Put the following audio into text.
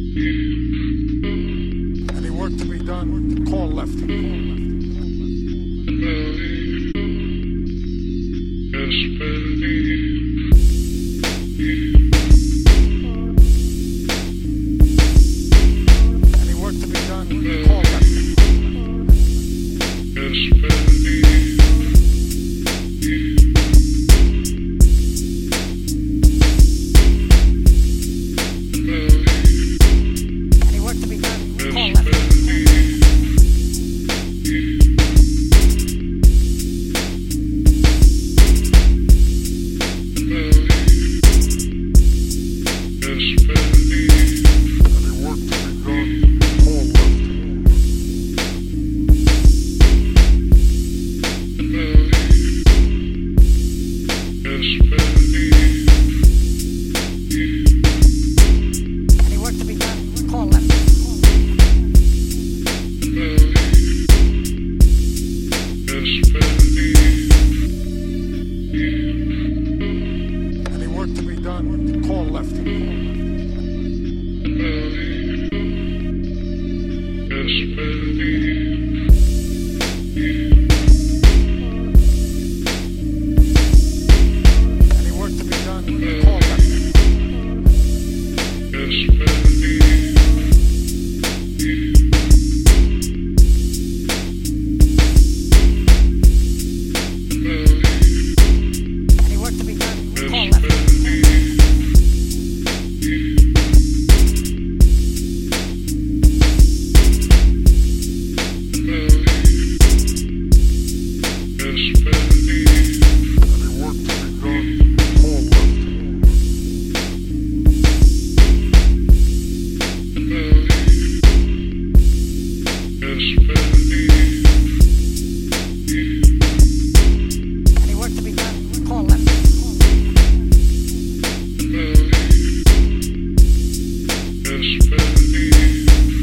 Any work to be done, call Lefty. Any work to be done, call Lefty. Any work to be done, call Lefty. Any work to be done, call Lefty. Any work to be done, call Lefty. Any work to be done, call Lefty. Any work to be done, call Lefty. Yes,